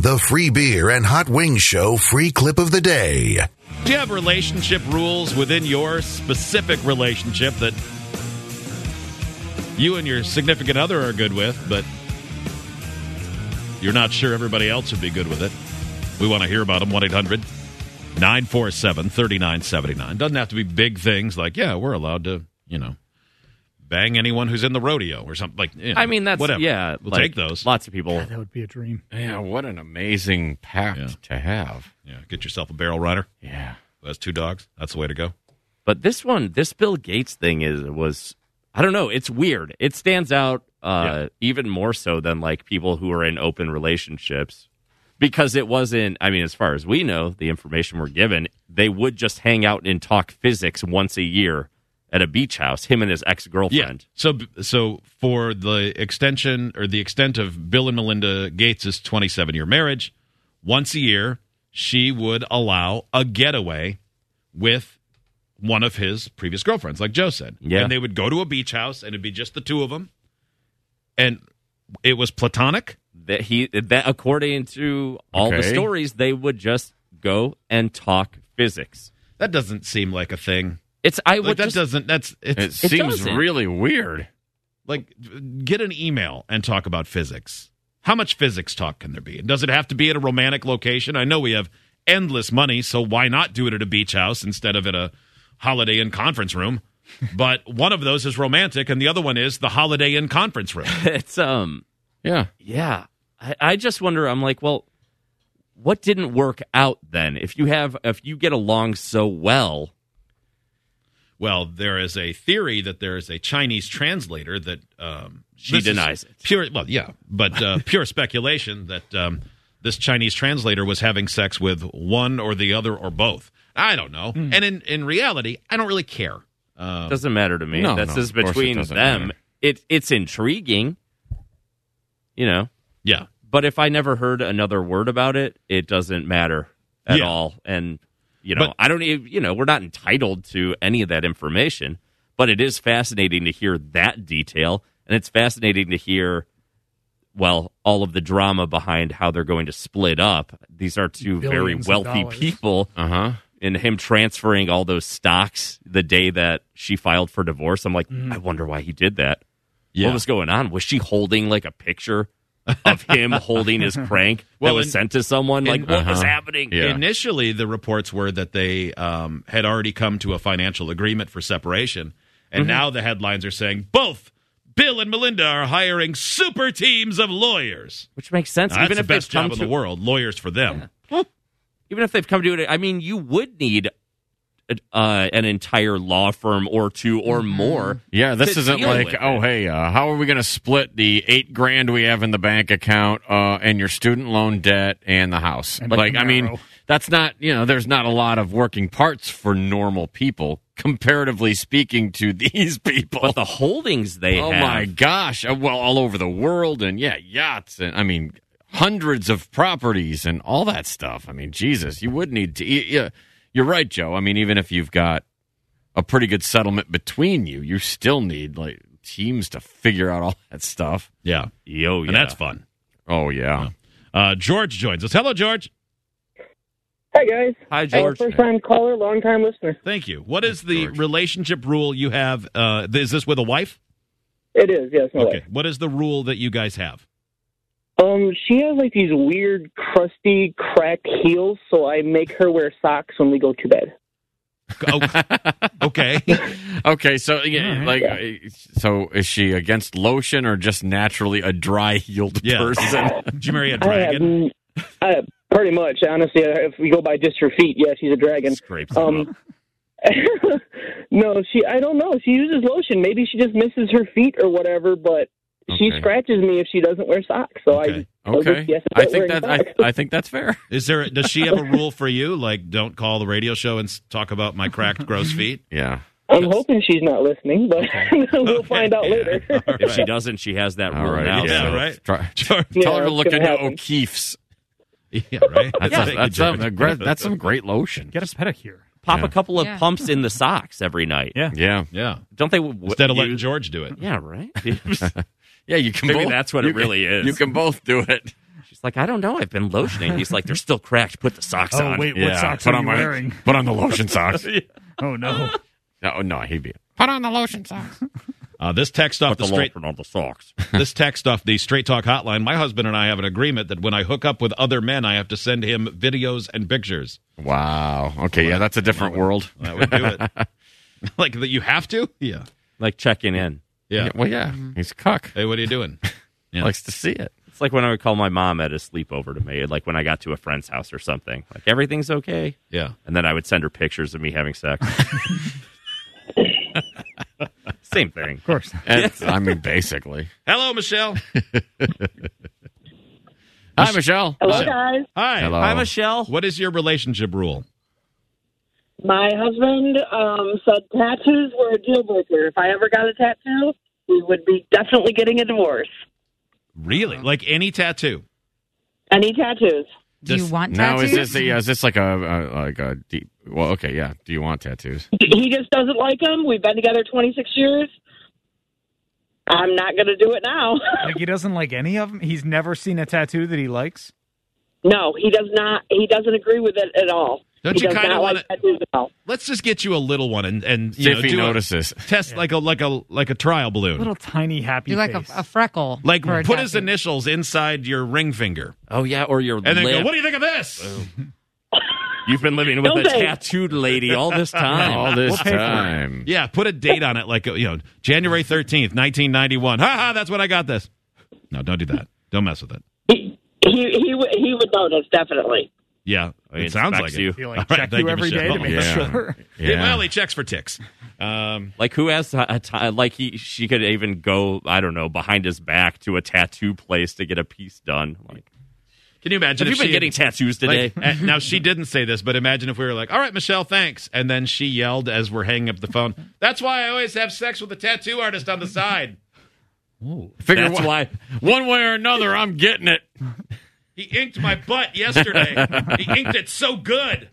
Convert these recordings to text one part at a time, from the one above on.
the free beer and hot wings show free clip of the day. Do you have relationship rules within your specific relationship that you and your significant other are good with, but you're not sure everybody else would be good with it? We want to hear about them. 1-800-947-3979. Doesn't have to be big things like, yeah, we're allowed to, bang anyone who's in the rodeo or something. Like, I mean, that's, whatever. Yeah. We'll take those. Lots of people. God, that would be a dream. Yeah, what an amazing pact to have. Yeah, get yourself a barrel rider. Yeah. Who has 2 dogs. That's the way to go. But this Bill Gates thing was, I don't know, it's weird. It stands out even more so than like people who are in open relationships. Because it wasn't, I mean, as far as we know, the information we're given, they would just hang out and talk physics once a year at a beach house, him and his ex-girlfriend. Yeah. So for the extension or the extent of Bill and Melinda Gates' 27-year marriage, once a year, she would allow a getaway with one of his previous girlfriends, like Joe said. Yeah. And they would go to a beach house, and it'd be just the 2 of them. And it was platonic. That according to all the stories, they would just go and talk physics. That doesn't seem like a thing. It seems really weird. Like, get an email and talk about physics. How much physics talk can there be? Does it have to be at a romantic location? I know we have endless money, so why not do it at a beach house instead of at a Holiday Inn conference room? But one of those is romantic, and the other one is the Holiday Inn conference room. It's yeah. I just wonder. I'm like, well, what didn't work out then? If you get along so well. Well, there is a theory that there is a Chinese translator that she denies it. Pure speculation that this Chinese translator was having sex with one or the other or both. I don't know. And in reality, I don't really care. Doesn't matter to me. No, That's just between them. It's intriguing, Yeah. But if I never heard another word about it, it doesn't matter at all. And I don't even, we're not entitled to any of that information, but it is fascinating to hear that detail. And it's fascinating to hear, well, all of the drama behind how they're going to split up. These are 2 very wealthy people. And him transferring all those stocks the day that she filed for divorce. I'm like, I wonder why he did that. Yeah. What was going on? Was she holding like a picture of him holding his crank that was sent to someone? Like, what was happening? Yeah. Initially, the reports were that they had already come to a financial agreement for separation. And now the headlines are saying both Bill and Melinda are hiring super teams of lawyers. Which makes sense. Now, that's the best job in the world. Lawyers for them. Yeah. Even if they've come to it, I mean, you would need an entire law firm or 2 or more. Yeah, this isn't like, how are we going to split the $8,000 we have in the bank account and your student loan debt and the house? And I mean, that's not, there's not a lot of working parts for normal people, comparatively speaking to these people. But the holdings they have. Oh, my gosh. Well, all over the world and, yachts and, I mean, hundreds of properties and all that stuff. I mean, Jesus, you would need to. You're right, Joe. I mean, even if you've got a pretty good settlement between you, you still need like teams to figure out all that stuff. Yeah. And that's fun. Oh, yeah. George joins us. Hello, George. Hi, guys. Hi, George. First-time caller, long-time listener. Thank you. What is the relationship rule you have? Is this with a wife? It is, yes. My wife. What is the rule that you guys have? She has like these weird, crusty, cracked heels, so I make her wear socks when we go to bed. Okay. Okay, so so is she against lotion or just naturally a dry-heeled person? Did you marry a dragon? Pretty much, honestly. If we go by just her feet, yeah, she's a dragon. Scrapes them up. No, I don't know. She uses lotion. Maybe she just misses her feet or whatever, but she scratches me if she doesn't wear socks. So I think that's fair. Does she have a rule for you? Like, don't call the radio show and talk about my cracked, gross feet? Yeah. I'm hoping she's not listening, but we'll find out later. Right. If she doesn't, she has that rule now. Yeah, so. right. Tell her to look into O'Keefe's. Yeah, right. That's some great lotion. Get us pedicure. Pop a couple of pumps in the socks every night. Yeah. Don't they? Instead of letting George do it. Yeah, right. Yeah, you can Maybe both. that's what it really is. You can both do it. Like, I don't know. I've been lotioning. He's like, they're still cracked. Put the socks on. Oh, wait, what socks are you wearing? Put on the lotion socks. Oh, no. No, he'd be. Put on the lotion socks. This text off the straight on the socks. This text off the Straight Talk hotline. My husband and I have an agreement that when I hook up with other men, I have to send him videos and pictures. Wow. Okay, yeah, that's a different world. That would do it. Like that, you have to. Yeah. Like checking in. Yeah. Well, yeah, he's a cuck. Hey, what are you doing? Yeah. Likes to see it. It's like when I would call my mom at a sleepover to me, like when I got to a friend's house or something. Like, everything's okay. Yeah. And then I would send her pictures of me having sex. Same thing. Of course. I mean, basically. Hello, Michelle. Hi, Michelle. Hello, guys. Hi. Hello. Hi, Michelle. What is your relationship rule? My husband said tattoos were a deal breaker. If I ever got a tattoo, we would be definitely getting a divorce. Really? Like any tattoo? Any tattoos? Do you want Now, tattoos? is this like a deep? Well, okay, yeah. Do you want tattoos? He just doesn't like them. We've been together 26 years. I'm not going to do it now. Like, he doesn't like any of them? He's never seen a tattoo that he likes? No, he does not. He doesn't agree with it at all. Don't he you does kind of not want like tattoos at all. Let's just get you a little one and See if he do notices. a test like a trial balloon. Little tiny happy Do like face. a freckle. Like for a put his tattoo. initials inside your ring finger, Oh, yeah, or your and then lip. go. What do you think of this? You've been living with Don't a they? tattooed lady all this time. All this We'll pay for it. time. Yeah, put a date on it, like January 13th, 1991. Ha ha! That's when I got this. No, don't do that. Don't mess with it. He would notice, definitely. Yeah, He it sounds like inspects you. it. He, All like, right, check thank you every day Michelle. to make Yeah. sure. Yeah. Well, he checks for ticks. Like, who has a like she could even go, I don't know, behind his back to a tattoo place to get a piece done. Like, Can you imagine have if you been she getting tattoos today? Like, now, she didn't say this, but imagine if we were like, all right, Michelle, thanks. And then she yelled as we're hanging up the phone, that's why I always have sex with a tattoo artist on the side. Figure That's why. one way or another, I'm getting it. He inked my butt yesterday. He inked it so good.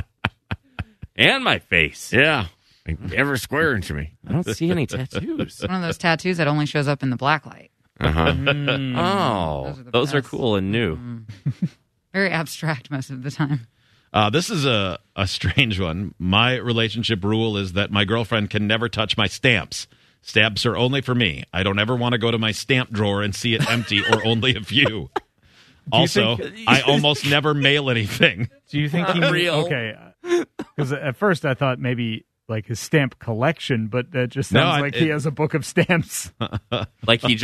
And my face. Yeah. Ever squaring to me. I don't see any tattoos. One of those tattoos that only shows up in the black light. Uh-huh. Oh, Those are the those are best. cool and new. Very abstract most of the time. This is a strange one. My relationship rule is that my girlfriend can never touch my stamps. Stamps are only for me. I don't ever want to go to my stamp drawer and see it empty or only a few. Also, I almost never mail anything. Do you think he Real. Okay. Because at first I thought maybe like his stamp collection, but that just sounds like he has a book of stamps. Like he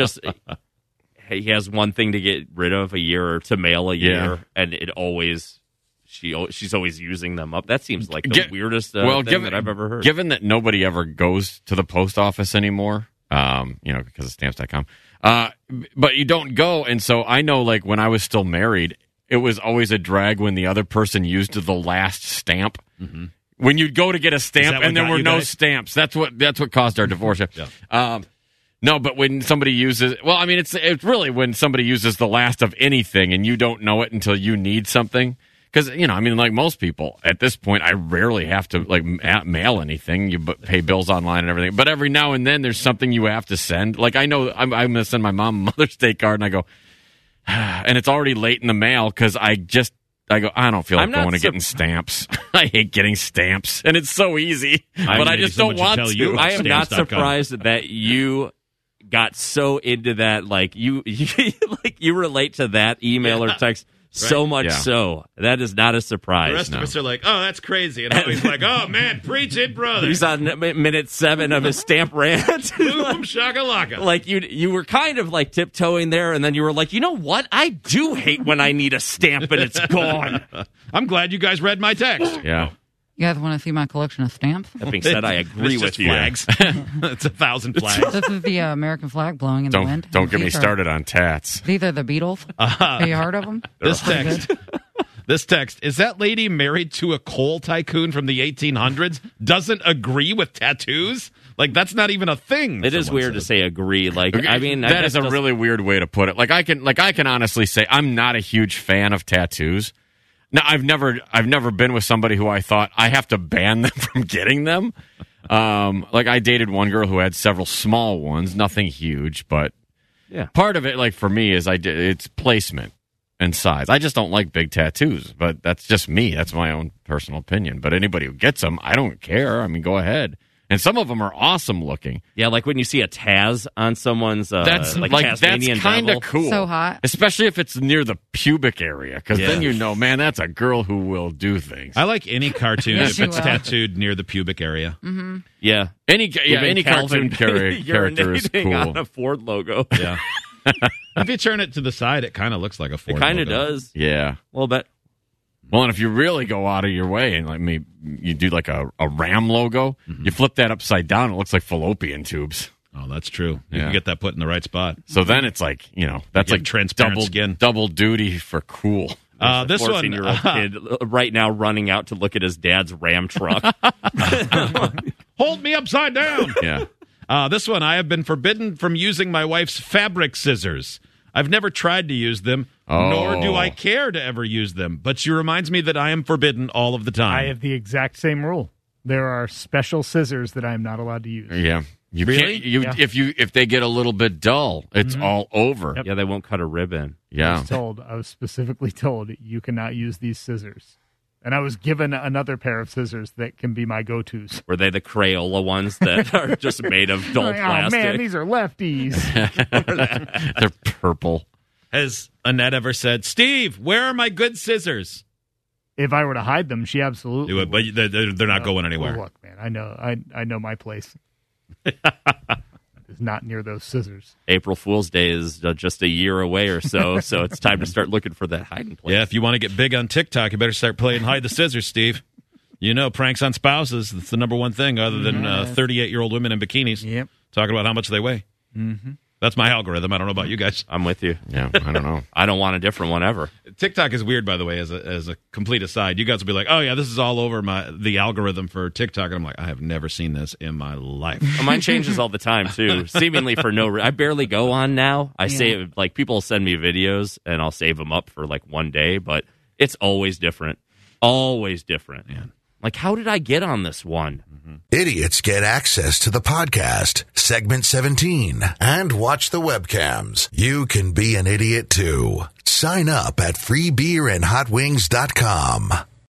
he has one thing to get rid of a year or to mail a year, Yeah. and it always she's always using them up. That seems like the weirdest thing that I've ever heard. Given that nobody ever goes to the post office anymore, because of stamps.com, but you don't go. And so I know, like, when I was still married, it was always a drag when the other person used the last stamp. Mm-hmm. When you'd go to get a stamp what and there got were you no guys? stamps, that's what caused our divorce. Yeah. No, but when somebody uses, it's really when somebody uses the last of anything and you don't know it until you need something. Because, like most people, at this point, I rarely have to, like, mail anything. You pay bills online and everything. But every now and then, there's something you have to send. Like, I know I'm going to send my mom a Mother's Day card, and I go, and it's already late in the mail because I go, I don't feel like going and getting stamps. I hate getting stamps. And it's so easy. But I just don't want to. I am not Stamps.com. surprised that you got so into that, like, you relate to that email or text so much so. That is not a surprise. The rest of us are like, oh, that's crazy. And Howie's like, oh, man, preach it, brother. He's on minute 7 of his stamp rant. Boom, shakalaka. Like, you were kind of like tiptoeing there, and then you were like, you know what? I do hate when I need a stamp and it's gone. I'm glad you guys read my text. Yeah. You guys want to see my collection of stamps? That being said, I agree It's with just you. flags. It's 1,000 flags. This is the American flag blowing in the wind. Don't get me These are- started on tats. These are the Beatles. Have you heard of them? This text, is that lady married to a coal tycoon from the 1800s? Doesn't agree with tattoos? Like, that's not even a thing. It is someone weird to says. say agree. Like, I mean, that is a really weird way to put it. Like I can honestly say I'm not a huge fan of tattoos. Now, I've never been with somebody who I thought I have to ban them from getting them. Like, I dated one girl who had several small ones, nothing huge, but Yeah. part of it, like, for me, is it's placement. and size. I just don't like big tattoos, but that's just me. That's my own personal opinion. But anybody who gets them, I don't care. I mean, go ahead. And some of them are awesome looking. Yeah, like when you see a Taz on someone's that's Tasmanian kind of devil. cool. So hot. Especially if it's near the pubic area, because then you know, man, that's a girl who will do things. I like any cartoon Yes, if you it's will. tattooed near the pubic area. Mm-hmm. Yeah. Any Even cartoon Calvin character is urinating cool. on a Ford logo. Yeah. If you turn it to the side, it kind of looks like a Ford It kind of logo. does. Yeah. A little bit. Well, and if you really go out of your way and like maybe you do like a Ram logo, you flip that upside down, it looks like fallopian tubes. Oh, that's true. You Yeah. can get that put in the right spot. So then it's like, that's You like get transparent skin. double duty for cool. This one, 14-year-old kid right now running out to look at his dad's Ram truck. hold me upside down. Yeah. This one, I have been forbidden from using my wife's fabric scissors. I've never tried to use them, nor do I care to ever use them. But she reminds me that I am forbidden all of the time. I have the exact same rule. There are special scissors that I am not allowed to use. Yeah. You Really? can't, if they get a little bit dull, it's all over. Yep. Yeah, they won't cut a ribbon. Yeah. I was specifically told you cannot use these scissors. And I was given another pair of scissors that can be my go-tos. Were they the Crayola ones that are just made of dull Oh, plastic? man, these are lefties. They're purple. Has Annette ever said, Steve, where are my good scissors? If I were to hide them, she absolutely would. But they're not going anywhere. Look, man, I know my place. It's not near those scissors. April Fool's Day is just a year away or so it's time to start looking for that hiding place. Yeah, if you want to get big on TikTok, you better start playing Hide the Scissors, Steve. You know, pranks on spouses, that's the number one thing other than 38-year-old women in bikinis Yep. talking about how much they weigh. Mm-hmm. That's my algorithm. I don't know about you guys. I'm with you. Yeah, I don't know. I don't want a different one ever. TikTok is weird, by the way, as a complete aside. You guys will be like, oh, yeah, this is all over the algorithm for TikTok. And I'm like, I have never seen this in my life. Mine changes all the time, too, seemingly for no reason. I barely go on now. I save, like, people send me videos, and I'll save them up for, like, one day, but it's always different. Always different. Yeah. Like, how did I get on this one? Idiots get access to the podcast, segment 17, and watch the webcams. You can be an idiot too. Sign up at freebeerandhotwings.com.